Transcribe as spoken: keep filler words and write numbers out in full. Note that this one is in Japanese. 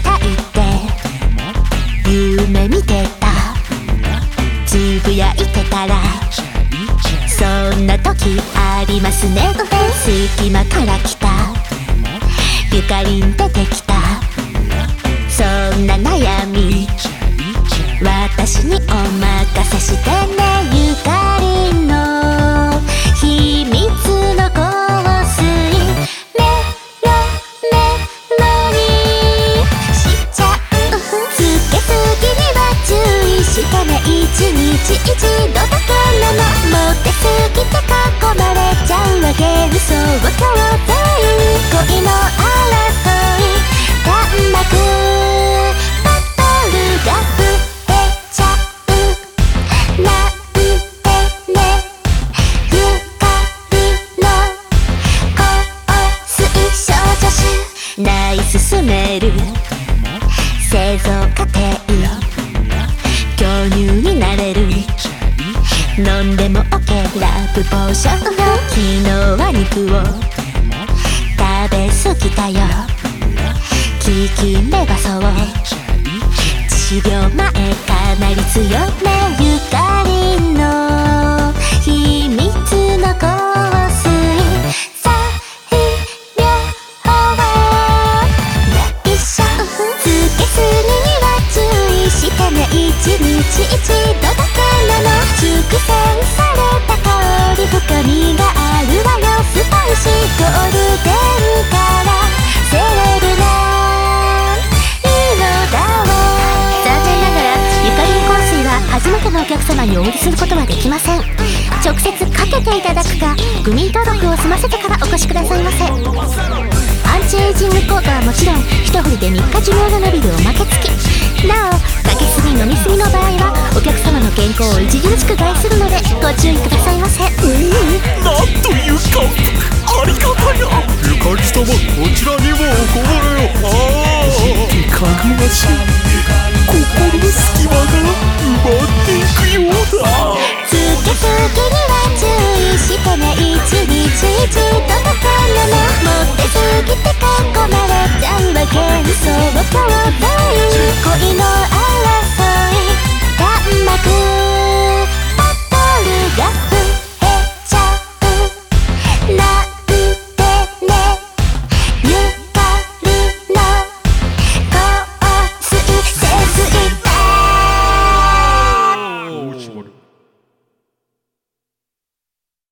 たいって夢見てた、つぶやいてたらそんな時ありますね。隙間から来たゆかりん出てきた、そんな悩み私にお任せしてね。ゆかりんの秘密の香水メロメロにしちゃう。つけすぎには注意してね。一日一度だけなの。モテすぎて囲まれちゃうわ。幻想郷で恋の争い弾幕バトルが増えちゃうなんてね。ゆかりの香水少女誌ナイススメル製造過程巨乳になれる。飲んでも OK ラブポーション。昨日は肉を食べ過ぎたよ。効き目がそういちびょうまえかなり強め。ゆかりんの秘密の香水材料は内緒。つけすぎには注意してね。一日一度だけなの。熟成された香り深みがあるわよ。スパイシーゴールデンからセレブな色だわ。残念ながらゆかりん香水は初めてのお客様にお売りすることはできません。直接かけていただくかグミン登録を済ませてからお越しくださいませ。アンチエイジング効果はもちろん一振りでみっか寿命が伸びるおまけ付き。なおかけすぎ飲みすぎの場合はお客様の健康を著しく害するのでご注意くださいませ。 おお、なんというかありがたや。ゆかり様こちらにもおこぼれよ。ああかぐわしい心の隙間が埋まっていくようだ。 つけすぎには注意してね。一日一度だけなの。モテすぎて囲まれちゃうわ。幻想郷